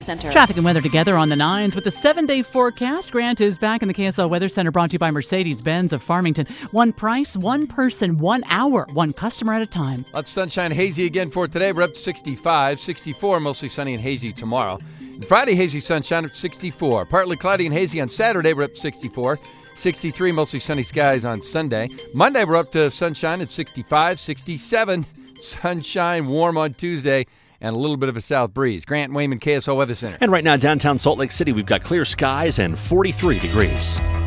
Center. Traffic and weather together on the 9s with the 7-day forecast. Grant is back in the KSL Weather Center, brought to you by Mercedes-Benz of Farmington. One price, one person, 1 hour, one customer at a time. Lots of sunshine, hazy again for today. We're up to 65, 64, mostly sunny and hazy tomorrow. And Friday, hazy sunshine up to 64. Partly cloudy and hazy on Saturday. We're up to 64. 63, mostly sunny skies on Sunday. Monday, we're up to sunshine at 65, 67. Sunshine, warm on Tuesday, and a little bit of a south breeze. Grant Wayman, KSL Weather Center. And right now, downtown Salt Lake City, we've got clear skies and 43 degrees.